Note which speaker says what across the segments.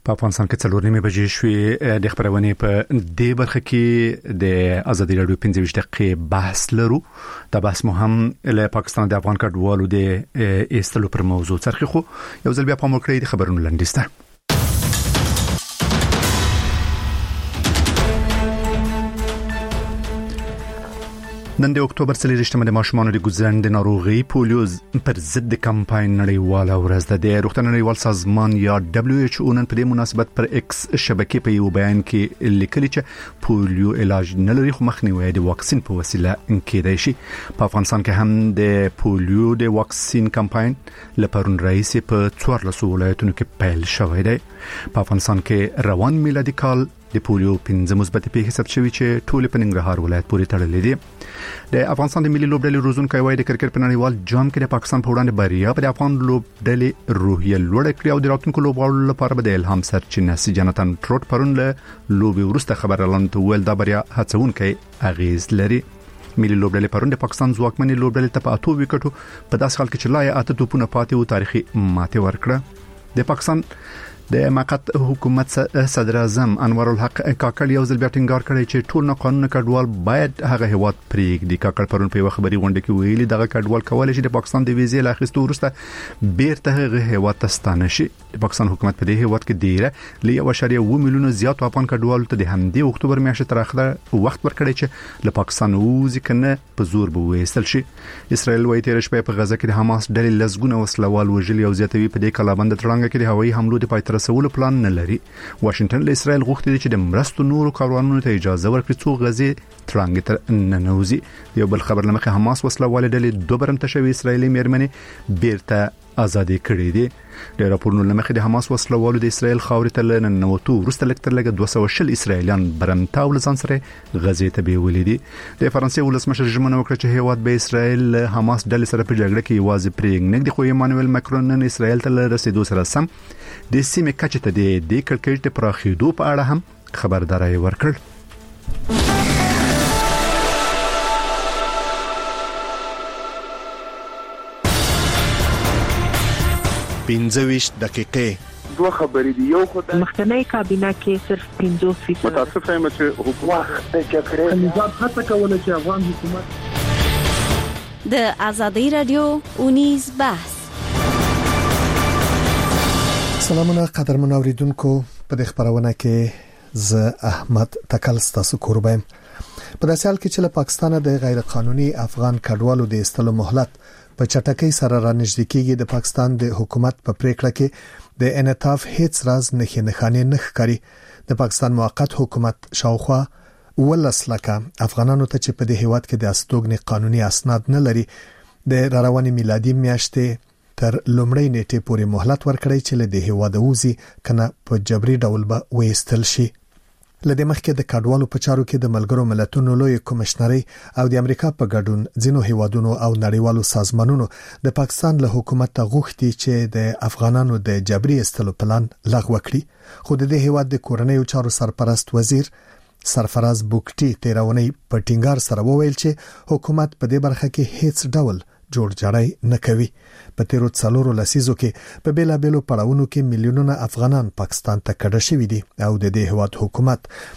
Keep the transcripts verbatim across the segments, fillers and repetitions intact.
Speaker 1: په افغانستان کې څلور نیمه بجې شوې د خبرونه په دې برخه کې د ازادي راډیو پنځه ویشت دقیقې بحث لرو. دا بحث مو هم له پاکستان د افغان کډوالو د ایستلو پر موضوع څرخي خو یو ځل بیا په مو کړی د خبرونو لنډیسته. نن د اکتوبر څلورشتمه د ماشومانو د ګوزند ناروغي پولیو پر ضد کمپاین نړیواله ورځ ده. د روغتیا نړیوال سازمان یا دبليو ایچ او نن په دې مناسبت پر ایکس شبکې په یو بیان کې لیکلي چې پولیو علاج نه لري خو مخنیوي د واکسین په وسیله کېدای شي. په افغانستان کې هم د پولیو د واکسین کمپاین لپاره رئیس په څوارلسو ولایتونو کې پیل شوی دی. په افغانستان کې روان میلادي کال د پولیو پنځه مثبت پیښې ثبت شوې چې ټول په ننګرهار ولایت پورې تړلې دي. د افغانستان د ملي لوبډلې روزونکو وایي د کرکټ په نړیوال جام کې د پاکستان په وړاندې بریا په افغان لوبډلې روحیه لوړه کړې او د راتلونکو لوبغاړو لپاره به د الهام سرچینه سي. جنتن ټروټ پرون له لوبي ورسته خبر اعلان ول دا بریا هڅونکې اغیز لري. ملي لوبډلې پرون د پاکستان ځواکمنې لوبډلې ته په اته وکټو په داس حال کې چې لا اته توپونه پاتې او تاریخي ماته ورکړه. د پاکستان د مقت حکومت صدر اعظم انور الحق کاکړ یو ځل بیا ټینګار کړی چې ټول نه قانون کډوال باید هغه هواد پرېږدي. کاکړ پرون په خبري غونډه کې ویلي دغه کډوال کولای شي د پاکستان د ویزې لاخستو ورسته بیرته هغه هواد ته ستانه شي. د پاکستان حکومت په دې هواد کې ډیره ل یو اشاریه و میلیون زیات افغان کډوال ته د همدې اکتوبر میاشتې تر اخره وخت ورکړی چې له پاکستان وځي کنه په زور به وېستل شي. اسرائیل وايي تیر شپه په غزه کې د حماس ډلې لزګونه وسلوال وژلي او زیاتوي په دې کلابند ترانګه کې د هوایي حملو د پای تر رسولو پلان نه لري. واشنگټن له اسرائیل غوښتي چې د مرستو نورو کاروانونو ته اجازه ورکړي څو غزه ترانګه تر ننوزي. یو بل خبر لمخه حماس وسلوال ډلې دوه برمته شوی اسرایلی مېرمنې بیرته آزادې کړې دي. د راپورونو لمخه د حماس وسلوالو د اسرائیل خاورې ته ننوتو ورسته لکتر لګ دوه سوه شل اسرایلیان برمته ولزان سره غزه ته بیولې دي. د فرانسې ولسمشر ژمنه وکړه چې هیواد به اسرائیل حماس ډلې سره په جګړه کې یوازې پرېږدي. خو ایمانوئل ماکرون نن اسرائیل ته رسیدو سره سم د سیمې کچه ته د کړکېټ پراخېدو په اړه هم خبرداري ورکړ.
Speaker 2: پنځه ویشت دقیقې
Speaker 3: دوه خبرې دی. یو خدای
Speaker 4: مخکنی کابینه کې صرف پنځوس فیصد
Speaker 3: متاسف یم چې حکومت د جګړې نظام هڅه کوله چې افغان حکومت
Speaker 5: د ازادي رادیو اونیز بحث.
Speaker 6: سلامونه قدرمن اوریدونکو، په دې خبرونه کې ز احمد تکل ستاسو قربایم. په داسې حال کې چې له پاکستان د غیر قانوني افغان کډوالو د استلو مهلت په چټکۍ سره رانږدې کېږي، د پاکستان د حکومت په پریکړه کې د انعطاف هیڅ راز نه خنخانه نه ښکاري. د پاکستان موقت حکومت شاوخوا ولس لکه افغانانو ته چې په دې هیواد کې د استوګنې قانوني اسناد نه لري د رارواني میلادي میاشتې تر لومړۍ نیټې پورې مهلت ورکړی چې له دې هیواد وځي کنه په جبري ډول به وېستل شي. لدې مخکې د کډوالو په چارو کې د ملګرو ملتونو لوی کمشنري او د امریکا په ګډون ځینو هیوادونو او نړیوالو سازمانونو د پاکستان له حکومت غوښتي چې د افغانانو د جبري استلو پلان لغوه کړي. خو د دې هیواد د کورنیو چارو سرپرست وزیر سرفراز بوکټي تیرونی په ټینګار سره وویل چې حکومت په دې برخه کې هیڅ ډول جوړ جاړی نه کوي. په تیرو څلورو لسیزو کې په بیلا بیلو پړاوونو کې میلیونونه افغانان پاکستان ته کډه شوي دي او د دې هیواد حکومت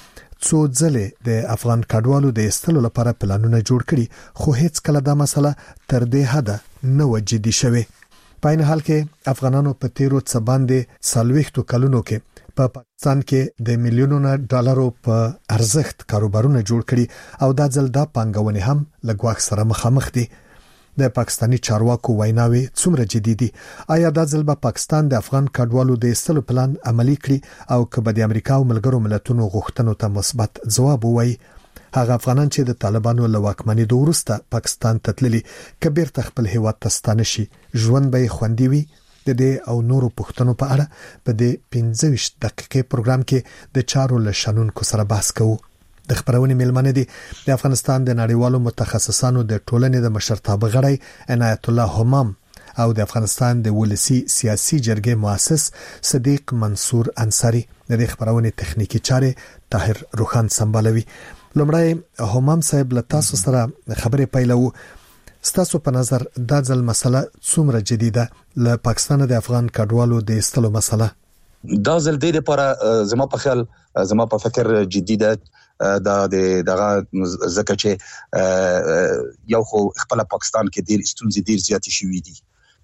Speaker 6: څو ځله د افغان کډوالو د استلو لپاره پلانونه جوړ کړي، خو هیڅ کله دا مسله تر دې حده نه وجدي شوه. په این حال کې افغانانو په تیرو څه باندې څلويختو کلونو کې په پا پاکستان کې د میلیونونو ډالرو په ارزښت کاروبارونه جوړ کړي او دا ځل دا پانګونه هم لګواخ سره مخامخ دي. د پاکستانی چارواکو ویناوي څومره جدي دي؟ آیا دا ځل به پاکستان د افغان کډوالو د استلو پلان عملی کړي او کبه د امریکا او ملګرو ملتونو غوښتنو ته مثبت ځواب ووایي؟ هغه افغانان چې د طالبانو له واکمنۍ وروسته پاکستان ته تللي کبیر تخپل هیواد ته ستانه شي، ژوند به خوندي وي؟ د دې او نورو پوښتنو په اړه په دې پنځه ویشت دقیقې پروګرام کې د چارو له شنونکو سره بحث کوو. د خبرونې ملمنه دي د افغانستان د نړیوالو متخصصانو د ټولنې د مشرتابه غړی عنایت الله همام او د افغانستان د ولسی سیاسي جرګې مؤسس صدیق منصور انصاری. د خبرونې تخنیکی چارې طاهر روخان سمبالوي. لومړی همام صاحب له تاسو سره خبرې پیلو. ستاسو په نظر دا ځل مسله څومره جدي ده له پاکستان د افغان کډوالو د استلو مسله؟
Speaker 7: دا ځل د لپاره زما په خیال زما په فکر جدي ده دا د دغه زکه چې یو خو خپل پاکستان کې ډیر ستونزې ډیر زیات شوې دي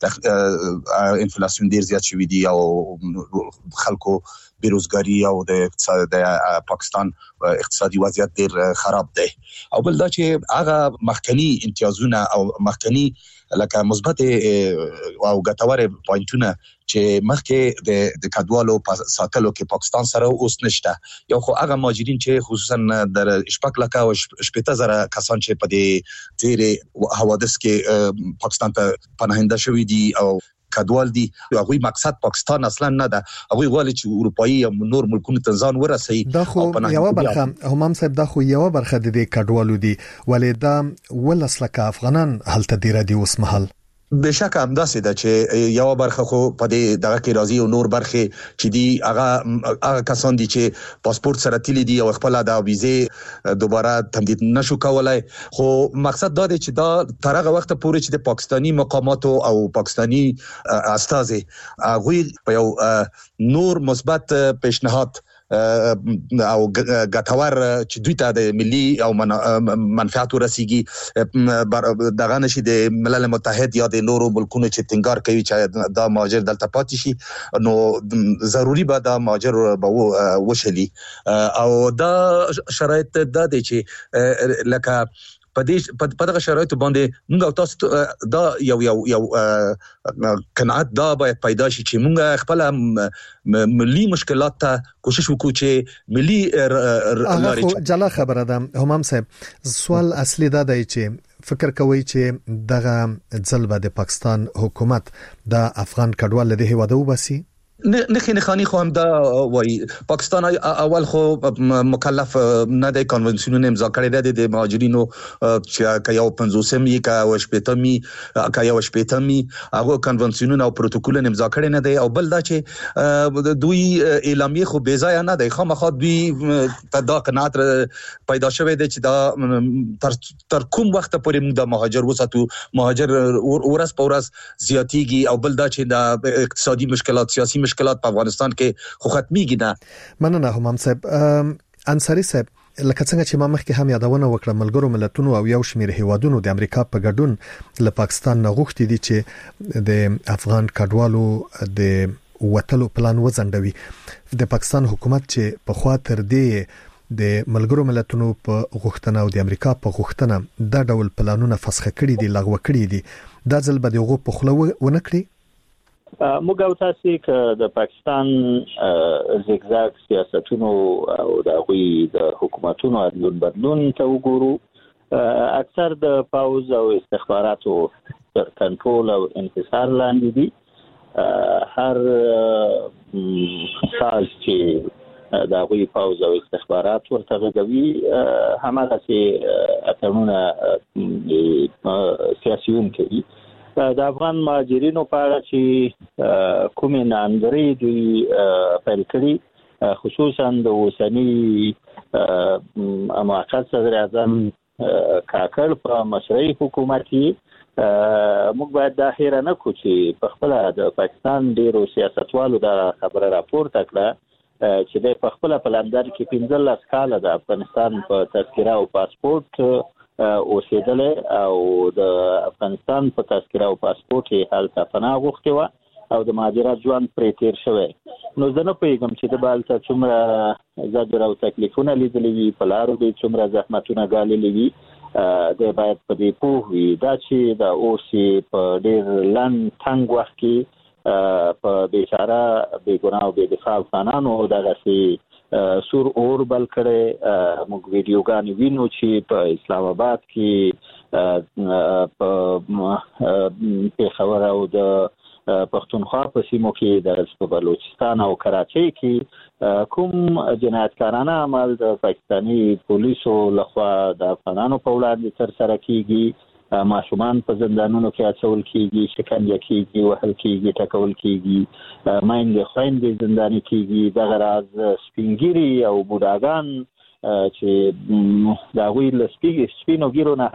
Speaker 7: انفلیشن ډیر زیات شوې دي او خلکو بیروزګاری او د اقتصاد د پاکستان اقتصادي وضعیت ډیر خراب دی او بل دا چې هغه مخکنی امتیازونه او مخکنی لکه مثبت او ګټور پوینټونه چې مخکې د د کډوالو په ساتلو کې پاکستان سره اوس نشته یو خو هغه مهاجرین چې خصوصا در شپږ لک او شپږ زره کسان چې په دې تیرې حوادث کې پاکستان ته پناهنده شوي دي او کډوال دي هغه مقصد پاکستان اصلا نه ده هغه غواړي چې اروپאי او نور ملکونو ته ځان ورسي
Speaker 6: دا خو یو برخه همام صاحب دا خو یو برخه د کډوالو دي ولې دا ولسلک افغانان هلته دی ردی اوس محل
Speaker 7: بشک همداسې ده چې یو برخه خو په دې دغه کې راځي او نور برخه چې دی هغه هغه کسان دي چې پاسپورت سره تللی دي او خپل د ویزه دوباره تمدید نشو کولای خو مقصد دا دی چې دا تر هغه وخت پورې چې د پاکستانی مقامات او پاکستانی استازي هغه په یو نور مثبت پیشنهاد او ګټور چې دوی ته د ملي او منفعت ورسیږي دغه نشي د ملل متحد یا د نورو ملکونو چې ټینګار کوي چې دا مهاجر دلته پاتې شي نو ضروری به دا مهاجر به وشلي او دا شرایط دا دي چې لکه په دې په دغه شرایطو باندې موږ تاسو دا یو یو یو قناعت دا باید پیدا شي چې موږ خپل ملي مشکلات ته کوشش وکړو چې ملي
Speaker 6: لارې جلا خبره ده همام صاحب سوال اصلي دا دی چې فکر کوي چې دغه ځلبه د پاکستان حکومت د افغان کډوال له هیواده وباسي
Speaker 7: نه خینه خاني خو هم دا وای پاکستان اول خو مکلف نه دی کنونسیون امضا کړی دی د مهاجرینو چې کایو پنځوسم یې کا او شپږمي کایو شپږمي هغه کنونسیون او پروتوکول امضا کړی نه دی او بل دا چې دوی اعلامیه خو بې ځای نه دی خامخا دوی په دا قناعت پیدا شوی دی چې دا تر تر کوم وخت پورې موږ د مهاجر وساتو مهاجر ورځ په ورځ زیاتیږي او بل دا چې د اقتصادي مشکلات سیاسي مشکلات په افغانستان کې خو ختميږي نه
Speaker 6: مننه همام صاحب انصاری صاحب لکه څنګه چې ما مخکې هم یادونه وکړه ملګرو ملتونو او یو شمېر هیوادونو د امریکا په ګډون له پاکستان نه غوښتي دي چې د افغان کډوالو د وټلو پلان وځنډوي د پاکستان حکومت چې په خوا تر دې د ملګرو ملتونو په غوښتنه او د امریکا په غوښتنه دا ډول پلانونه فسخ کړي دي لغوه کړي دي دا ځل به دغه په خلو ونکړي
Speaker 8: موږ او تاسو کې د پاکستان زیګزاګ سیاستونو او د غوي د حکومتونو عدلون بدلون ته وګورو اکثر د پاوز او استخباراتو تر کنټرول او انحصار لاندې دي هر ساز چې د غوي پاوز او استخبارات ورته غوي همغه چې اتمونه سیاسيون کوي د افغان مهاجرینو په اړه چې کومې نامګري دوی پیل کړي خصوصا د اوسنی موقت صدر اعظم کاکړ په مشرعي حکومتي موږ باید دا هیر نه کو چې په خپل د پاکستان ډیرو سیاستوالو دا خبره راپورته کړه چې د په خپل په لندن کې پنځلس کاله د افغانستان په تذکره او پاسپورت اوسېدل او د افغانستان په تذکره او پاسپورت یې حالت پناه غوښتي و او د مهاجرت ژوند پرې تیر شوی نو زه نه پوهیږم چې د بالته څومره زجر او تکلیفونه لیدلي وي په لارو کې څومره زحمتونه ګاللي وي د باید په دې پوه وي دا چې د اوسې په ډېر لنډ تنګ وخت کې په بیچاره بې ګناه او بې دفاع افغانانو دغسې سور اور بل کړي موږ ویډیوګانې وینو چې په اسلام آباد کې په پیښور او د پښتونخوا په سیمو کې د بلوچستان او کراچۍ کې کوم جنایتکارانه عمل د پاکستاني پولیسو لخوا د افغانانو په وړاندې ترسره کیږي ماشومان په زندانونو کې اچول کیږي شکنجه کیږي وهل کیږي ټکول کیږي ماینده خويندې زنداني کیږي دغه راز سپینګيري او بوډاګان چې دا وی لسپیږي سپینو ګیرو نه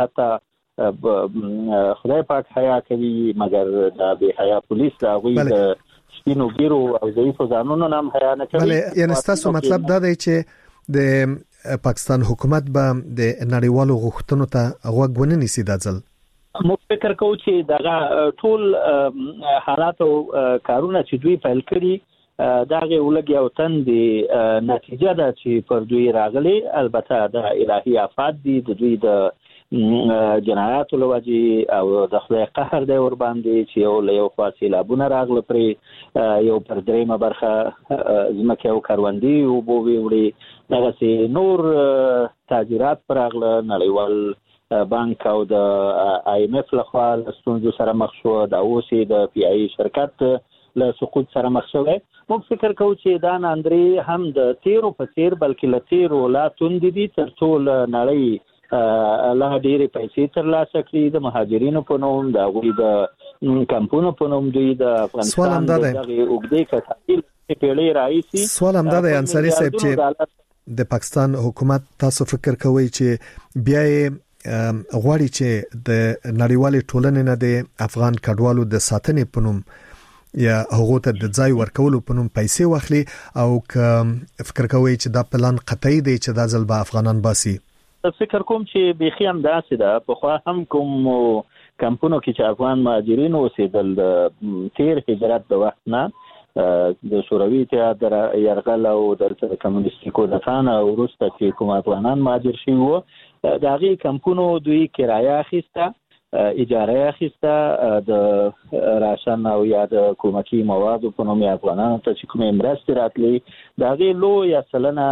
Speaker 8: حتی خدای پاک حیا کوي مګر دا به حیا پولیس دا وی د سپینو ګیرو او ضعیفو ځانونو نام حیا نه کوي.
Speaker 6: بله یعنی تاسو مطلب دا دی چې د پاکستان حکومت به د نړیوالو غوښتنو ته غوږ ونه نیسي دا ځل؟
Speaker 8: موږ فکر کوو چې دغه ټول حالات او کارونه چې دوی پیل کړي داغه ولګي او تندې نتیجه ده چې پر دوی راغلي. البته د الهي آفات دي، د دوی د جنایات لوجي او د خدای قهر دی ور باندې چې یو له یو خاصي لابونه راغله پر یو پر دریمه برخه زمکه او کاروندي او بووي وړي دغه سي نور تاجرات پراغله. نړیوال بانک او د آی ایم اف لخوا ستونزو سره مخ شو، د اوسي د پی آی شرکت له سقوط سره مخ شوی. موږ فکر کوو چې دا ناندري هم د تیرو په تیر بلکې له تیرو لا توند دي تر ټول نړۍ لا ډېرې پیسې ترلاسه کړي د مهاجرینو په نوم، د هغوی د کمپونو په نوم. دوی د افغانستان د دغه اوږدې کتابي پیړۍ راهیسې
Speaker 6: سوال هم دا دی انصاري صاحب چې د پاکستان حکومت تاسو فکر کوئ چې بیا غواړي چې د نړیوالې ټولنې نه د افغان کډوالو د ساتنې په نوم یا هغه ته د ځای ورکولو په نوم پیسې واخلي، او که فکر کوي چې دا پلان قطعي دی چې دا ځل به افغانان باسي؟
Speaker 8: فکر کوم چې بيخي هم داسې ده. په خو هم کوم کمپونو کې چې افغان مهاجرین اوسېدل د تیر هجرت د وخت نه د شوروي اتحاد د یرغل او د کمونیستي کودتان او وروسته چې کوم افغانان مهاجر شوي وو د هغې کمپونو دوی کرایه اخیسته، اجاره اخیسته، د راشن او یا د کومکی موادو په نوم افغانانو ته چې کومې مرستې راتلې د هغې لویه سلنه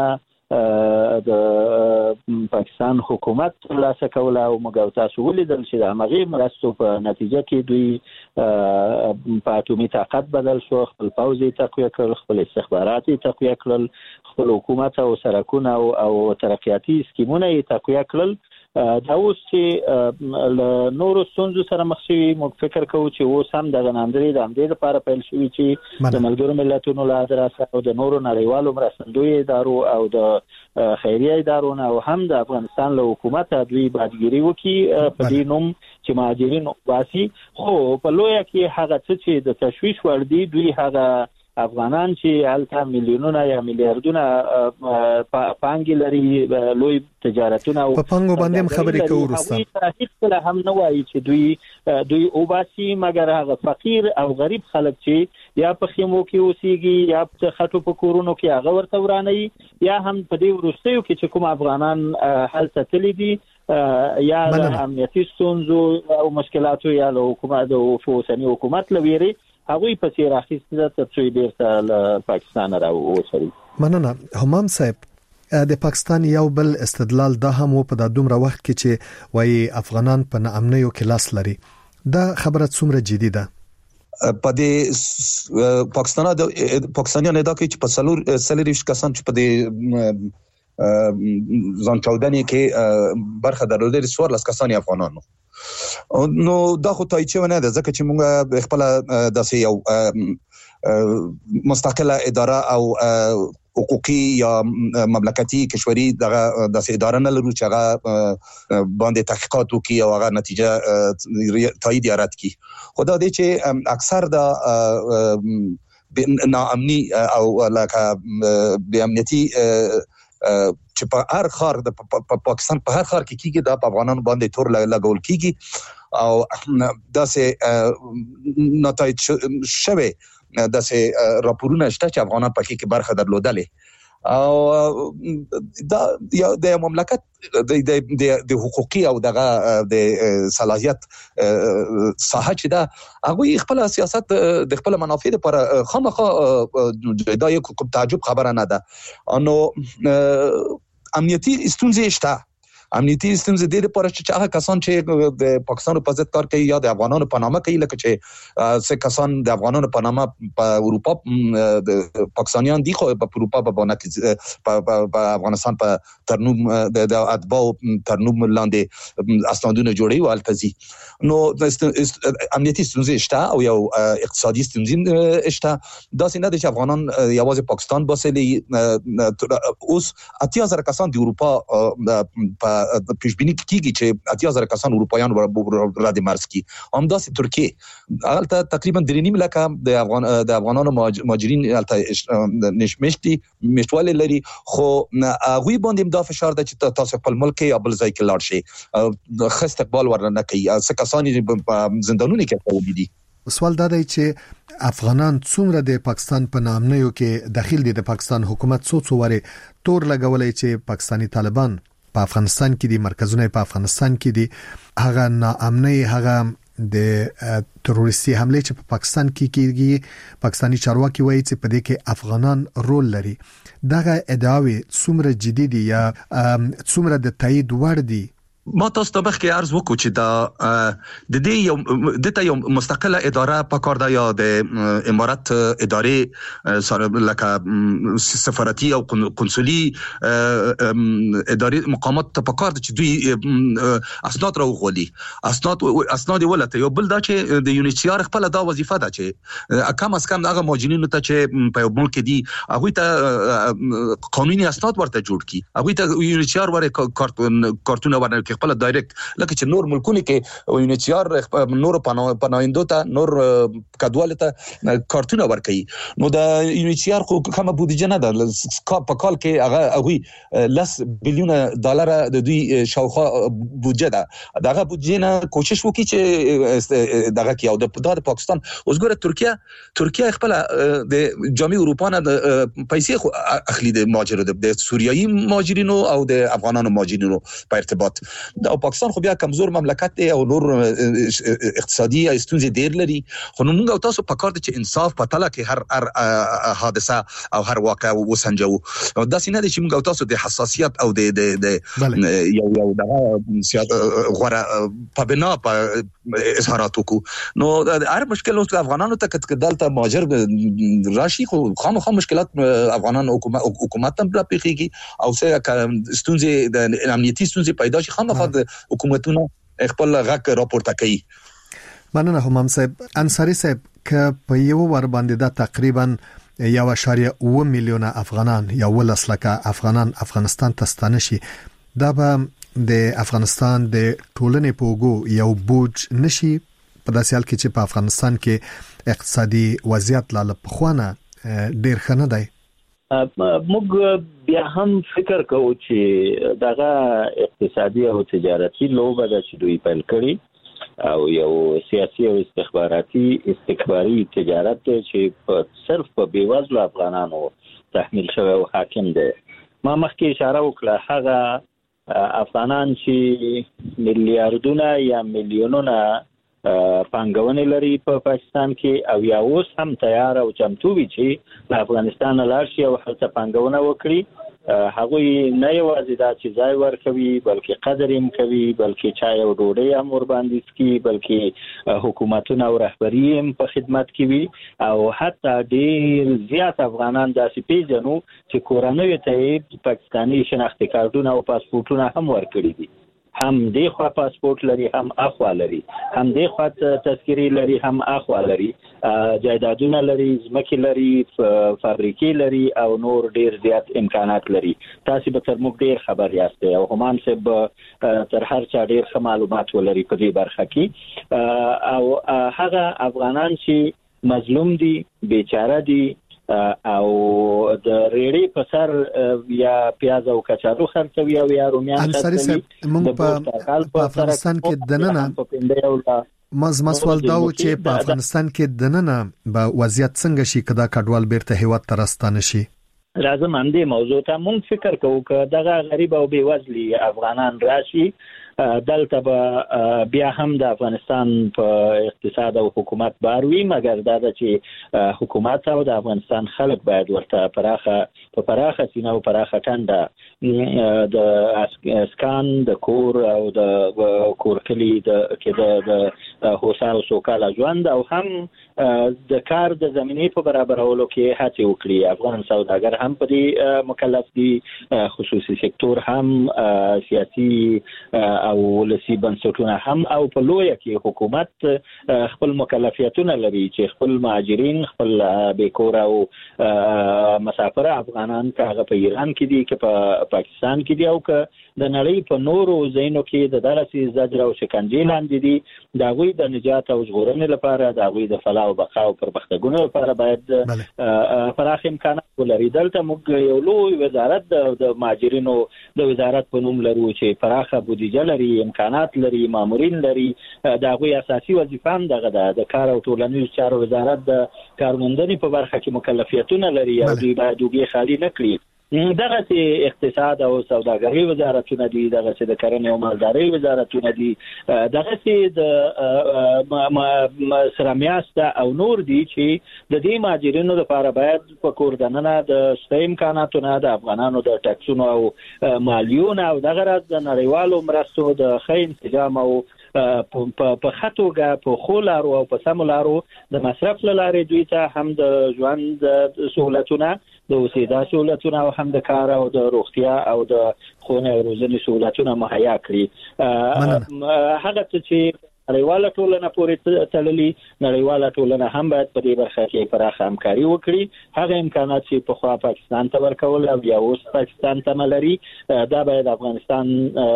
Speaker 8: د پاکستان حکومت ترلاسه کوله. او موږ تاسو ولیدل چې د همغې مرستو په نتیجه کې دوی په اټومي طاقت بدل شو، خپل پوځ یې تقویه کړل، خپل استخبارات یې تقویه کړل، خپل حکومت او سرکونه او ترقیاتي سکیمونه یې تقویه کړل. دا اوس چې له نورو ستونزو سره مخ شوي موږ فکر کوو چې اوس هم دغه ناندري د همدې لپاره پیل شوي چې د ملګرو ملتونو له ادرسه او د نورو نړیوالو مرستندویو ادارو او د خیریه ادارو نه او هم د افغانستان له حکومت دوی بادګیري وکړي په دې نوم چې مهاجرین باسي. خو په لویه کې هغه څه چې د تشویش وړ دي دوی هغه افغانان چې هلته میلیونونه یا میلیارډونه پانګې لري، لوی تجارتونه
Speaker 6: په پانګو باندې هم خبرې کوو وروسته
Speaker 8: هیڅکله هم نه وایي چې دوی دوی اوباسي، مګر هغه فقیر او غریب خلک چې یا په خیمو کې اوسېږي یا په خټو په کورونو کې هغه ورته ورانوي، یا هم په دې وروستیو کې چې کوم افغانان هلته تللي دي یا د امنیتي ستونزو او مشکلاتو یا له حکومت د اوسني حکومت له ویرې هغوی په څیر اخیسته تر څو بیرته له پاکستان راووتل.
Speaker 6: مننه. همام صاحب د پاکستان یو بل استدلال دا هم په د دومره وخت کې چې وایي افغانان په ناامنیو کې لاس لري، دا خبره څومره جدي ده؟
Speaker 7: په دې پاکستان د پاکستانیان دا کې چې په سلور سلریش کسان چې په دې ځان چودنې کې برخه درلودل سوار لاس کسان افغانانو، نو دا خو تایید نه ده ځکه چې موږ خپل داسې یو مستقله اداره او حقوقي یا مملکتي کشوري دغه داسې اداره نه لرو چې هغه باندې تحقیقات وکړي او هغه نتیجه تایید یا رد کړي. خو دا دی چې اکثر د ناامني او لکه بې امنیتي چې په هر خار د پاکستان په هر خار کې کیږي دا په افغانانو باندې تور لګول کیږي او داسې نتایج شوه داسې راپورونه شته چې افغانان پکې کې برخه درلودلې او دا د مملکت د د حقوقي او دغه د صلاحیت ساحه چې دا هغه خپل سیاست د خپل منافع لپاره خامخا دا یو تعجب خبره نه ده. نو امنیتي ستونزې شته، امنیتي ستونزې د لپاره چې هغه کسان چې د پاکستان په ضد کار کوي یا د افغانانو په نامه کوي، لکه چې څه کسان د افغانانو په نامه په اروپا د پاکستانیان دي خو په اروپا په باندې په افغانستان په ترنوم د اتباع ترنوم لاندې استاندونه جوړي او التزي. نو امنیتي ستونزې شته او یو اقتصادي ستونزې شته. دا څنګه د افغانان یوازې پاکستان باسي اوس اتیا زره کسان د اروپا په پیشبینی کیږي چې اتیا زره کسان اروپایان را د مرز کی همداسې ترکیه هغه تقریبا درې نیم لک د افغان د افغانانو مهاجرین هلته نشمشتي مشوال لري خو هغه باندې دا فشار د چې تاسو خپل ملک یا بل ځای کې لاړ شي خو استقبال ورنه کوي څه کسان په زندانونو کې وبدي.
Speaker 6: سوال دا دی چې افغانان څومره د پاکستان په نامنیو کې داخل دي د پاکستان حکومت څو څو واره تور لګولای چې پاکستانی طالبان په افغانستان کې دي مرکزونه په افغانستان کې دي هغه ناامنۍ هغه د تروریستي حمله چې په پاکستان کې کیږي پاکستانی چارواکي وایي چې په دې کې افغانان رول لري دغه ادعاوې څومره جدي دي یا څومره د تایید وړ دي؟
Speaker 7: ما تاسو ته مخکې عرض وکړو چې دا د دې یو د ته یو مستقله اداره پکار ده یا د امارات ادارې سره لکه سفارتي او قنصلي ادارې مقامات ته پکار ده چې دوی اسناد راوغولي اسناد اسناد ولته یو بل دا چې د یونیسیار خپل دا وظیفه ده چې کم از کم هغه مهاجرینو ته چې په ملک دي هغه ته قانوني اسناد ورته جوړ کړي هغه ته یونیسیار ور کارتونه ورنه خپل ډایرکټ لکه چې نور ملکونه کې یونیسیار نور پناهندو ته نور کډوال ته کارتونه ورکړي نو د یونیسیار خو کومه بودیجه نه ده په کال کې هغه هغه لس بلیون ډالر د دوی شاوخوا بودیجه ده دغه بودیجه نه کوشش وکړي چې دغه کې او د پاکستان اوس ګوره ترکیه ترکیه خپل د جامعه اروپا نه پیسې خو اخلي د مهاجرو د سوریایي مهاجرینو او د افغانانو مهاجرینو په ارتباط او پاکستان خو بیا کمزور مملکت دی او نور اقتصادي استونزې ډېر لري خو موږ او تاسو په کار دي چې انصاف په تله کې هر هر حادثه او هر واقع وسنجو دا سینه دي چې موږ او تاسو د حساسیت او د د یو یو د سیاست غوړه په بنا په اظهارات وکړو نو هر مشکل اوس افغانانو ته کډالته مهاجر راشي خو خامخا مشکلات افغانان حکومت هم بلا پیخيږي او څه استونزې د امنیتي استونزې پیدا شي خامخا د حکومتونو خپل غږ راپورته کوي.
Speaker 6: مننه همام صاحب. انصاری صاحب ک په یو ور باندې دا تقریبا یو اشاریه اوه میلیونه افغانان یا ولس لکه افغانان افغانستان ته ستانه شي دا به د افغانستان د ټولنې په وګو یو بوج نشي په داسې حال کې چې په افغانستان کې اقتصادي وضعیت لا له پخوانه ډیر ښه نه دی.
Speaker 8: موږ بیا هم فکر کوو چې دغه اقتصادي او تجارتي لوبه د چې دوی پیل کړي او یو سیاسي او استخباراتي استکباري تجارت دی چې صرف په بیوزلو افغانانو تحمیل شوی او حاکم دی. ما مخکې اشاره وکړه هغه افغانان چې میلیارډونه یا میلیونونه پانګونې لري په پاکستان کې او یا اوس هم تیار او چمتو وي چې په افغانستان لاړ شي او هلته پانګونه وکړي هغوی نه یوازې دا چې ځای ورکوي بلکې قدر یې کوي بلکې چای او ډوډۍ هم ورباندې څکي بلکې حکومتونه او رهبري هم په خدمت کې وي او حتی ډېر زیات افغانان داسې پیژنو چې کورنیو ته یې پاکستاني شناختي کارتونه او پاسپورټونه هم ورکړي دي هم دی خوا پاسپورت لري هم اخوا لري هم دی خوا تذکری لري هم اخوا لري جایدادونه لري ځمکې لري فابریکې لري او نور ډیر زیات امکانات لري تاسو به تر موږ ډیر خبر یاستئ او همام صاحب تر هر چا ډیر ښه معلومات ولري په دې برخه کې او هغه افغانان چې مظلوم دي بیچاره دي او د ریړې په سر یا پیاز او کچالو خرڅوي او یا رومیان
Speaker 6: خرڅوي موږ په افغانستان کې دننه مزما سوال دا و چې په افغانستان کې دننه به وضعیت څنګه شي کدا کډوال بیرته هیواد ترستانه شي
Speaker 8: لازم هم دې موضوع ته مونږ فکر کوو چې دغه غریب او بیوزلي افغانان راشي دلته به بیا هم د افغانستان په اقتصاد او حکومت باروي مګر دا چې حکومت او د افغانستان خلک باید ورته پراخه په پراخه سینه او پراخه ټنډه د اسکان د کور او د کورکلي د کې د هوسا او سوکاله ژوند او هم د کار د زمینې په برابرولو کې هڅه وکړي افغان سوداګر هم په دې مکلف دي خصوصي سکتور هم سیاسي او ولسی بنسټونه هم او په لوی کې حکومت خپل مکلفیتونه لري چې خپل مهاجرین خپل بیکور او مسافر افغانان کاغه په ایران کې دي که په پاکستان کې دي او که د نړۍ په نورو ځایونو کې د دغه زجر او شکنجې لاندې دي د هغوی د نجات او ژغورنې لپاره د هغوی د فلاح او بقا او پرمختګونو لپاره باید پراخ امکانات ولري. دلته موږ یو لوی وزارت د مهاجرینو د وزارت په نوم لرو چې پراخه بودیجه لري، امکانات لري، مامورین لري. د هغوی اساسي وظیفه هم دغه ده د کار او ټولنیزو چارو وزارت د کارموندنې په برخه کې مکلفیتونه لري او دوی باید دوی خالي نه کړي. دغه چې اقتصاد او سوداګري وزارتونه دي، دغه چې د کرنې او مالدارۍ وزارتونه دي، دغه چې د سرمیاست او نور دي چې د دې مهاجرینو لپاره باید په کور دننه د شته امکاناتونه د افغانانو د ټاکسونو او مالیونو او دغه راز د نړیوالو مرستو د ښه انسجام او په خطوګه په خولارو او په سمولارو د مصرف لاره دوی ته هم د ژوند سہولتونه د اوسېدا سہولتونه او هم د کار او د روغتیا او د خونه او روزنې سہولتونه مهیا کړي. هغه چې نړیواله ټولنه پورې تړلي، نړیواله ټولنه هم باید په دې برخه کې پراخه همکاري وکړي. هغه امکانات چې په خوا پاکستان ته ورکول او یا اوس پاکستان ته ملري دا باید افغانستان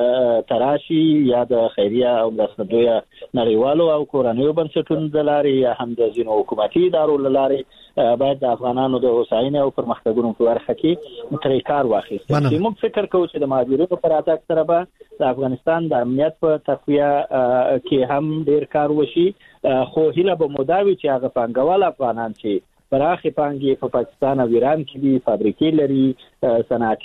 Speaker 8: تراشي یا د خیریه او مرستندویه نړیوالو او کورنیو بنسټونو د لارې یا هم د ځینو حکومتي ادارو له لارې باید د افغانانو د هوساینې او پرمختګونو په برخه کې ترې کار واخیستل شي. موږ فکر کوو چې د مهاجرینو پر اتاک سره به د افغانستان د امنیت په تقویه کې هم ډیر کار وشي، خو هیله به موداوي چې هغه پانګوال افغانان چې پراخې پانګې په پاکستان او ایران کې دي، فابریکې لري،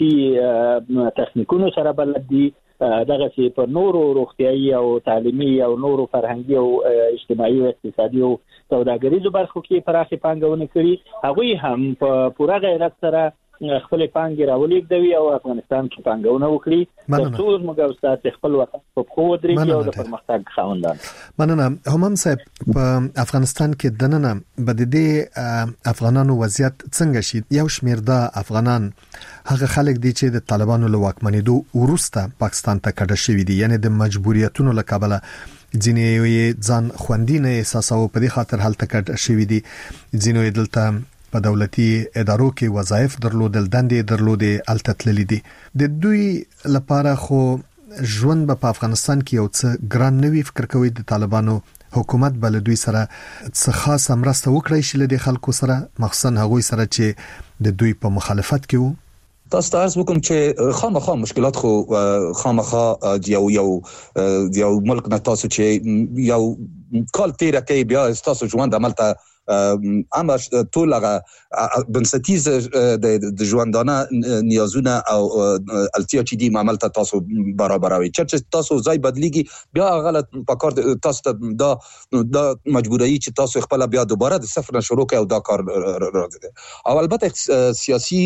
Speaker 8: صنعتي تخنیکونو سره بلد دي، دغه چې په نورو روغتیايي او تعلیمي او نورو فرهنګي او اجتماعي او اقتصادي او سوداګریزو برخو کې پراخې پانګونه کړي، هغوی هم په پوره غیرت سره خپل پانګې راولېږدوي او افغانستان کې پانګونه وکړي تر څو موږ او ستاسو خپل وطن په خو ودرېږي او د پرمختګ خاوندان.
Speaker 6: مننه. همام صاحب، په افغانستان کې دننه به د دې افغانانو وضعیت څنګه شي؟ یو شمېر د افغانان هغه خلک دي چې د طالبانو له واکمنېدو وروسته پاکستان ته کډه شوي دي، یعنی د مجبوریتونو له کبله ځینې یې ځان خوندي نه احساسوي، په دې خاطر هلته کډه شوي دي. ځینې یې دلته په دولتي ادارو کې وظایف درلودل، دندې درلودې، الته تللي دي. د دوی لپاره خو ژوند په افغانستان کې یو څه ګران نه وي. فکر کوي د طالبانو حکومت بل دوی سره څه خاص مرسته وکړي چې له خلکو سره، مخصوصا هغوی سره چې د دوی په مخالفت کې وو؟
Speaker 7: تاسو ته عرض وکم چې خامخا مشکلات خو خامخا یو یو یو ملک نه تاسو چې یو کال تیر کوي بیا تاسو ژوند عملته اما ټول هغه بنسټیز د ژوندانه نیازونه او التیا چې دی عمل ته تاسو برابروي. چې تاسو ځای بدلیږي بیا غلط پکار تاسو ته دا دا مجبورای چې تاسو خپل بیا دوباره د صفر نه شروع کړئ او دا کار راځي. او البته سیاسي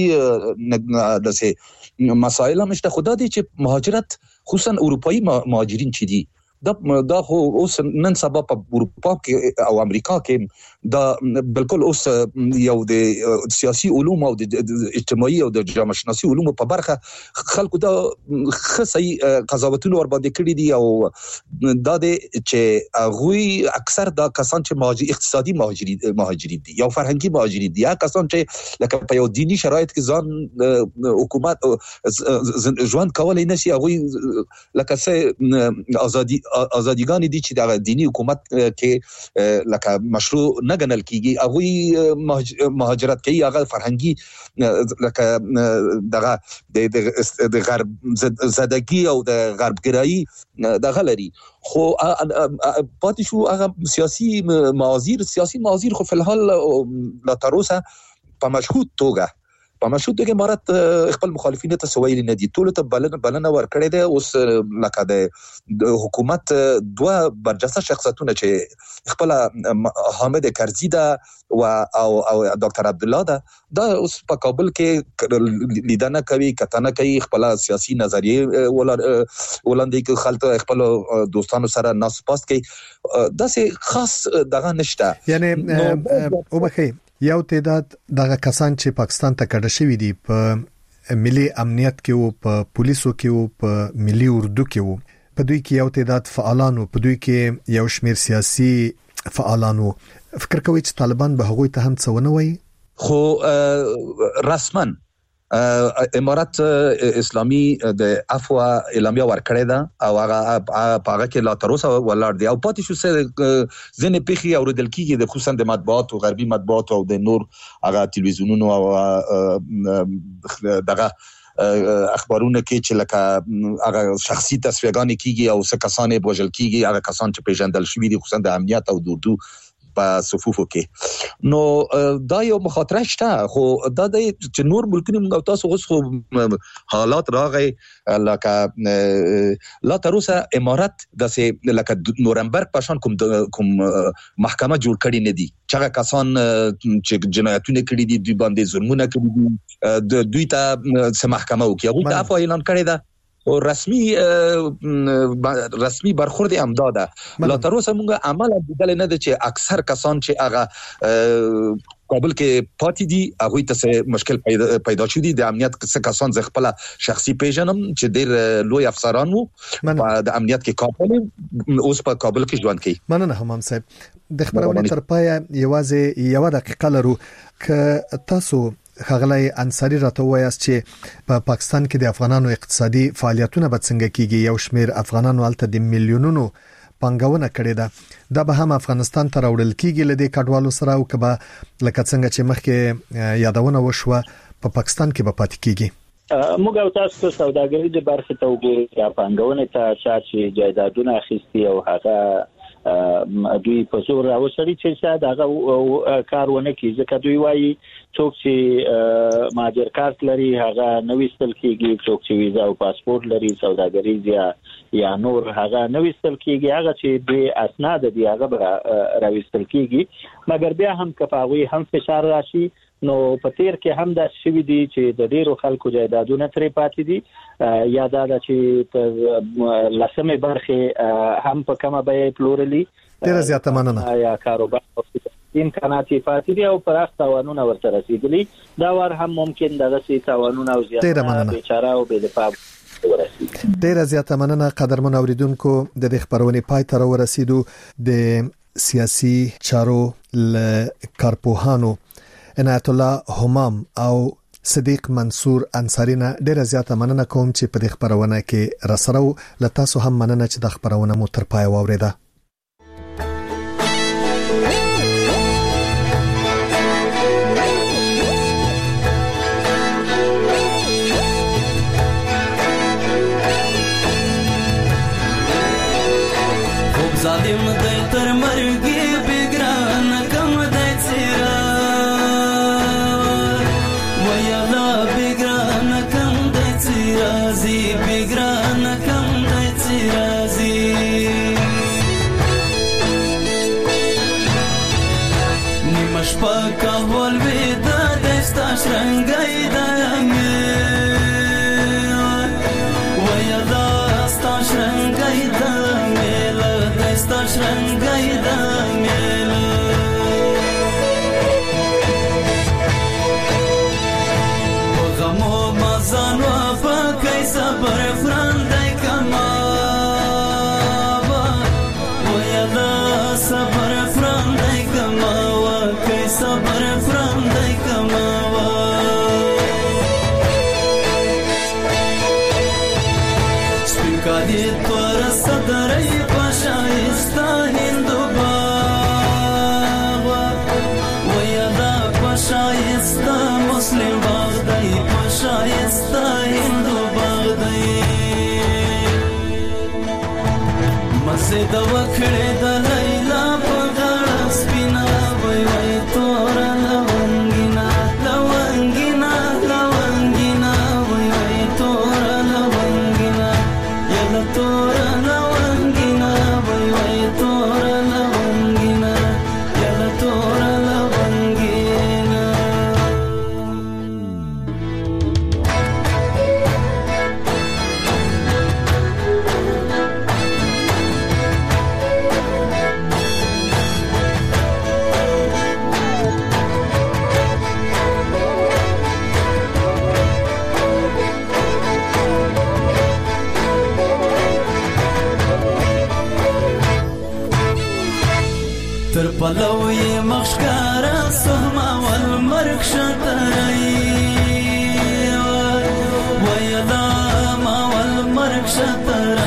Speaker 7: دسه مسائل هم شته، خدا دې چې مهاجرت خصوصا اروپאי مهاجرین چې دي دا دا خو اوس نن سبا په اروپا کې او امریکا کې دا بالکل اوس یو د سیاسي علوم او د اجتماعي او د جامعه شناسي علوم په برخه خلکو دا خصي قضاوتونه ور باندې کړی دي او دا د چې هغه اکثر دا کسان چې مهاجر اقتصادي مهاجرین مهاجرین دي یا فرهنګي مهاجرین دي، یا کسان چې لکه په یو دینی شرایط کې ځان حکومت ژوند کولای نشي، هغه لکه څه ازادي ازاديګان دي چې د دینی حکومت کې لکه مشروع نه ګڼل کیږي، هغه مهاجرت کوي، هغه فرهنګي لکه دغه د غرب زدګي او د غربګرایي دغه لري. خو پاتې شو هغه سیاسي موازیر سیاسي موازیر خو په الحال لا تر اوسه په مشهود توګه په مشهود توګه امارات خپل مخالفین ته سویل نه دي، ټول ته بلنه بلنه ورکړې ده. اوس لکه د حکومت دوه برجسته شخصیتونه چې خپل حامد کرزي ده او او او ډاکټر عبد الله ده، دا اوس په کابل کې لیدنه کوي، کتنه کوي، خپل سیاسي نظریه ولاندې کې خلک خپل دوستانو سره ناس پاس کوي. دا څه خاص دغه نشته.
Speaker 6: یعنی او بخي یو تعداد دغه کسان چې پاکستان ته کډه شوي دي په ملي امنیت کې او په پولیسو کې او په ملي اردو کې وو، په دوی کې یو تعداد فعالانو، په دوی کې یو شمیر سیاسي فعالانو. فکر کوي چې طالبان به هغوی ته هم څه ونه وایي؟
Speaker 7: خو رسمن امارات اسلامي د عفو اعلامیه ورکړې ده او هغه هغه کې لا تر اوسه ولاړ دی او پاتې شو سره ځنې پیخي اوریدل کیږي د خصوصا د مطبوعات او غربي مطبوعات او د نور هغه تلویزیونونو او دغه اخبارونه کې چې لکه هغه شخصي تصفیهګانې کیږي او څه کسان به وژل کیږي، هغه کسان چې پیژندل شوي دي خصوصا د امنیت او دوردو په صفوفو کې. نو دا یو مخاطره شته، خو دا د چې نور ملکونه موږ تاسو اوس خو حالات راغی لکه لا تر اوسه امارات داسې لکه نورمبرګ پاشان کوم کوم محکمه جوړ کړی نه دي چې هغه کسان چې جنایتونه کړی دي دوی باندې ظلمونه کړی دي دوی ته څه محکمه وکړي، هغه ته عفو اعلان کړی ده او رسمي رسمي برخورد امداده. لا تر اوسه موږ عمل بدل نه دي چې اکثر کسان چې هغه کابل کې پاتې دي هغه ته مشکل پیدا پیدا شو دي. د امنیت څخه کسان ز خپل شخصي پیژنم چې ډېر لوی افسران وو د امنیت کې کابل اوس په کابل کې ژوند کوي.
Speaker 6: مننه همام صاحب. د خبرونه تر پای یوازې یو دقیقه لرو ک تاسو خغلی انصاری راته وایاست چې په پا پاکستان کې د افغانانو اقتصادي فعالیتونه به څنګه کیږي. یو شمیر افغانانو الته د میلیونونو پنګونه کړې ده، دا به هم افغانستان ته راوړل کیږي لدې کډوالو سره او کبه لکه څنګه چې مخکې یادونه وشوه په پا پاکستان کې به پاتې کیږي.
Speaker 8: موږ او تاسو سوداګري د برخې ته وګورئ یا پنګونه ته چې جایدادونه اخیستي او هغه دوی په زور راوړي چې شاید هغه کارونه کوي ځکه دوی وایي څوک چې ماجر کارت لري هغه نوښتل کیږي، څوک چې ویزا او پاسپورت لري سوداګریز یا یا نور هغه نوښتل کیږي، هغه چې به اسناد دي هغه راوستل کیږي. مګر بیا هم کفاوی هم فشار راشي. نو په تیر کې هم دا شوی دي چې د ډیرو خلکو جایدادونه ترې پاتې دي یا دا چې تر لسمه برخه هم په کومه به پلورلي
Speaker 6: ډیره زیاته مننه
Speaker 8: یا کاروبار امکانات پاتې دي او پراخ تاوانونه ورته رسیدلي. دا ور هم ممکن دغه سي تاوانونه او زیاته بیچاره او بې دفاع ورسیږي.
Speaker 6: ډیره زیاته مننه قدرمن اوریدونکو. د دې خبرونه پای ته ورسیدو. د سیاسي چارو ل کارپوهانو عنایت الله همام او صدیق منصور انصاری نه ډیره زیاته مننه کوم چې په دې خبرونه کې راسره ل تاسو هم مننه چې د خبرونه مو تر پای واوریده.
Speaker 9: خوب ظالم دی تر مرګي بګران کم دی چیرې شپکا ولوي دا دستا شرنګي دا ويا دا ستا شرنګي دا مل دستا شرنګي دا مل غمو مزانو فکای صبر فرندای کما ويا دا صبر فرندای کما صبر فرم دای کماوا سپینکا دی تور صدرای پشایستا هندو باغ ویا دا پشایستا مسلم باغ دای پشایستا هندو باغ دای مسجد وکړه د لیلا په غاړه سپینا وای وای تور لونګینا لونګینا لونګینا وای وای تور لونګینا یلا تور لونګینا وای وای تور لونګینا یلا تور لونګینا کښته